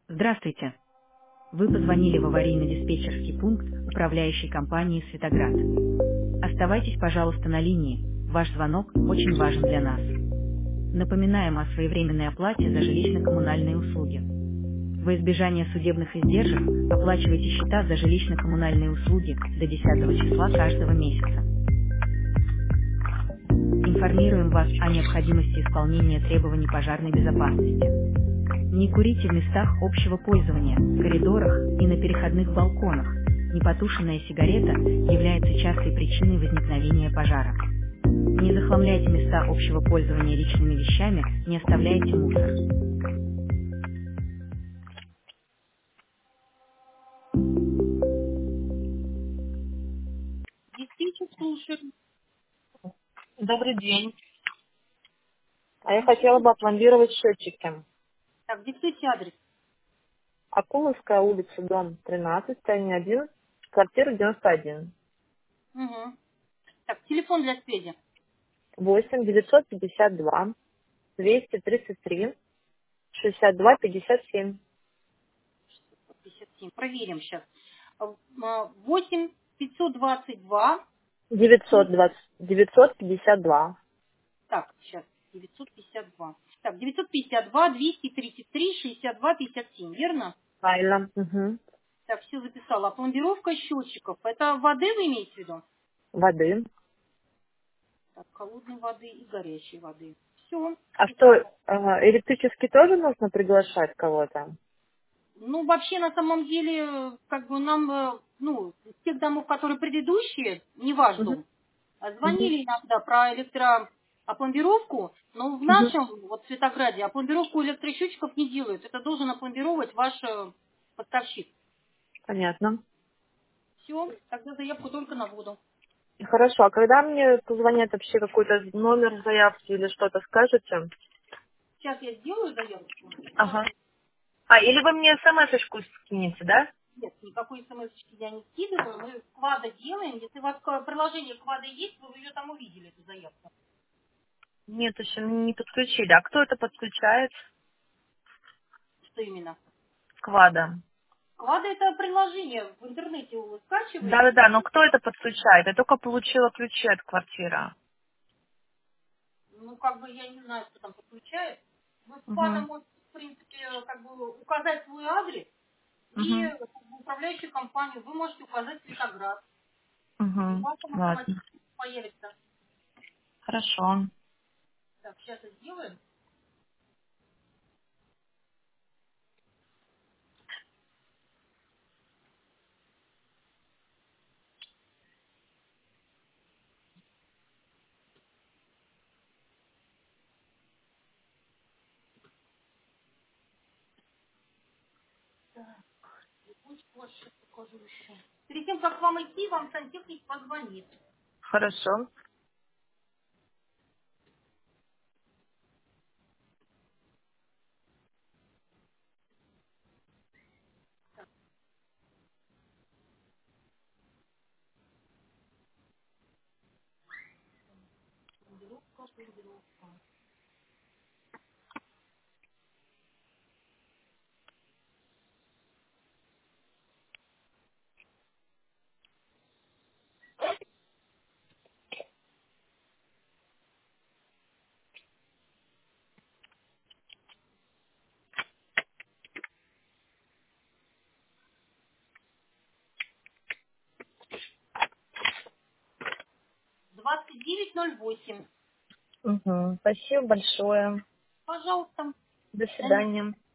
Здравствуйте. Вы позвонили в аварийно-диспетчерский пункт управляющей компании «Светоград». Оставайтесь, пожалуйста, на линии. Ваш звонок очень важен для нас. Напоминаем о своевременной оплате за жилищно-коммунальные услуги. Во избежание судебных издержек оплачивайте счета за жилищно-коммунальные услуги до 10 числа каждого месяца. Информируем вас о необходимости исполнения требований пожарной безопасности. Не курите в местах общего пользования, в коридорах и на переходных балконах. Непотушенная сигарета является частой причиной возникновения пожара. Не захламляйте места общего пользования личными вещами, не оставляйте мусор. Диспетчер слушает. Добрый день. А я хотела бы опломбировать счетчики. Так, диктуйте адрес. Акуловская улица, дом 13, здание 1, квартира 91. Угу. Так, телефон для связи. 8 952 233 62 57. 57. Проверим сейчас. 8 522. 952. Так, сейчас. 952. Так, 952, 233, 62, 57, верно? Правильно. Угу. Так, все записала. Пломбировка счетчиков. Это воды вы имеете в виду? Воды. Так, холодной воды и горячей воды. Все, А что, записала. электрически тоже нужно приглашать кого-то? Ну, вообще, на самом деле, как бы нам, с тех домов, которые предыдущие, не ваш Угу. дом, Угу. звонили иногда про электропломбировку, но в Угу. нашем, вот в Светограде, опломбировку электросчетчиков не делают. Это должен опломбировать ваш поставщик. Понятно. Все, тогда заявку только на воду. Хорошо, а когда мне позвонят вообще какой-то номер заявки или что-то скажете? Сейчас я сделаю заявку. Ага. А, или вы мне смс-очку скинете, да? Нет, никакой смс я не скидываю. Мы квада делаем. Если у вас приложение квада есть, вы ее там увидели, эту заявку. Нет, еще не подключили. А кто это подключает? Что именно? Квада. Квада это приложение. В интернете вы скачиваете. Да-да-да, но кто это подключает? Я только получила ключи от квартиры. Ну, как бы я не знаю, кто там подключает. Вы с квада Угу. можете, в принципе, как бы указать свой адрес и Угу. как бы, управляющую компанию. Вы можете указать Светоград. И у Угу. вас там Ладно. автоматически появится. Хорошо. Так, сейчас это сделаем. 6 покажу еще. Перед тем, как вам идти, вам сантехник позвонит. Хорошо. 2908. Угу. Спасибо большое. Пожалуйста. До свидания.